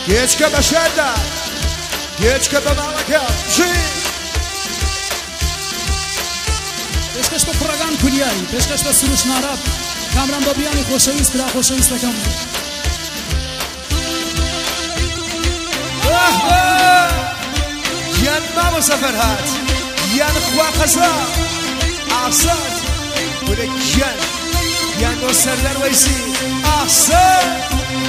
گێچکە بە شاردا گێچکە بە ماڵەکە ژی پێشکەش بە پڕەکان کولیایی پێشکەش بە سروش ناراب کامران بە بیانی خۆشەویست کرا خۆشەویستەکەم یان مامۆستا فەرهاد یان خوا قەزا ئاساد گورە گیان یان بۆ سەردار وەیسی ئاساد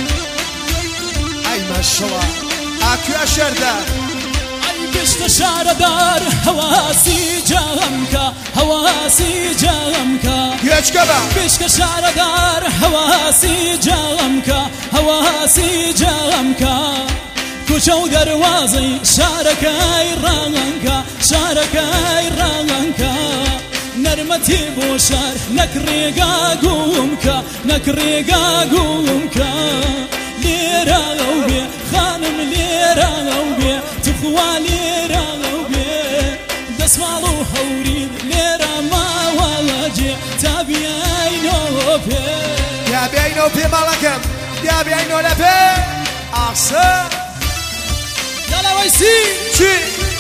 ئای ماشەڵا ئاکوێ شەردار گشت شارەدار هەواسی جامکە هەواسی جامکە گێچکە بە گشت شارەدار هەواسی جامکە هەواسی جامکە کوچە و دەروازەی شارەکەی ڕەنگە شارەکەی ڕەنگە نەرمەتی بۆ شار نەکڕێگا گومکە نەکڕێگا گومکە لێرە ئەو بێ خانم لێرە ئەو بێ تخوا لێرە ئەو بێ دەسماڵ و هەورید لێرە ماوەڵەجێ تا بیاینەوە پێ یا بیاینەوە پێ ماڵەکەم یا بیاینەوە لە پێ ئاسە یالا وەیسی چی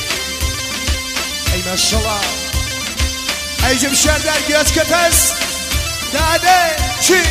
ئەی ماشەڵا ئەیجم شاردار گێچکە پەس دادێ چی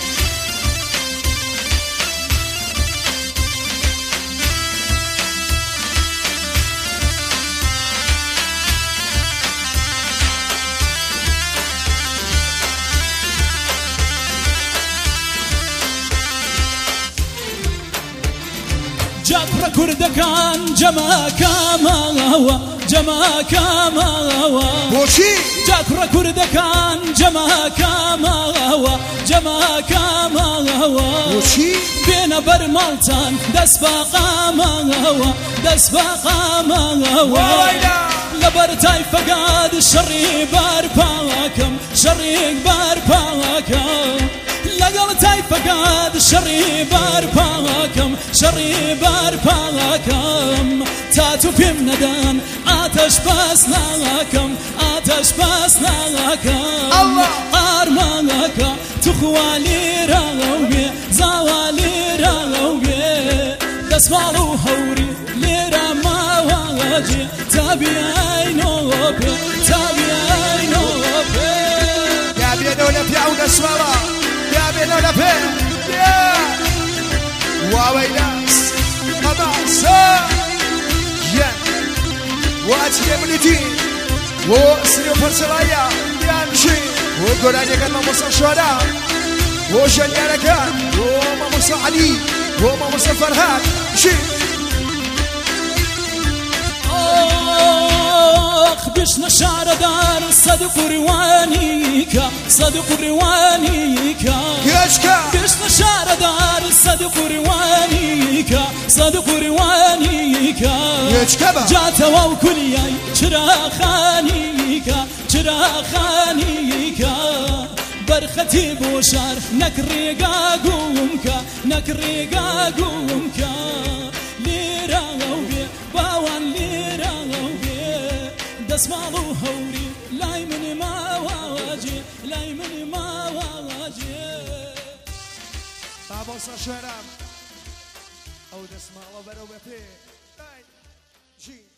جاپڕە کوردەکان جەماکەمەوە جەماکەمەوە بۆچی جاپڕە کوردەکان جەماکەمەوە جەماکەمەوە بۆچی بێنە بەر ماڵتان دەست بە قامەوە دەست بە قامەوە لەبەر تایفەگاد شەڕی بەرپاکەم شەڕێک بەرپاکەم لەگەڵ تایفەگاد شەڕی بەرپاکەم شەڕی بەرپاکەم تاتو پێم نەدان ئاتەش بەس ناکەم ئاتەش بەس ناکەم ئارمانەکە توخوا لێرە ئەو بێ زاوا لێرە ئەو بێ دەسماڵ و هەوری لێرە ماوەجێ تا بیاینەوە پێ تا بیاینەوە پێ یا بێنەوە لە پیا و دەسماڵە یا بێنەوە لە پێ واوەی دەس ئەماسە یەن واچیە ملیتی وە سری و پەرسەڵایە یان ژی وە گۆرانیەکان مامۆستا شۆرا وە ژەنیارەکان وە مامۆستا عەلی وە مامۆستا فەرهاد ژی بشنە شارەدار سەد قوڕوانیکە سەد قوڕوانیکە گێچکە بشنە شارەدار سەد قوڕوانیکە سەد قوڕوانیکە گێچکە بە جاتەوە و کولیای چراخانیکە چراخانیکە بەرخەتی بۆ شار نەکڕێگا گومکە نەکڕێگا گومکە لێرە ئەو بێ باوان لێرە ئەو بێ دەسماڵ و هەوری لای من ماوەجێ لای من ماوەجێ مامۆستا شۆرا ئەو دەسماڵە بەرەو بە پێ ژی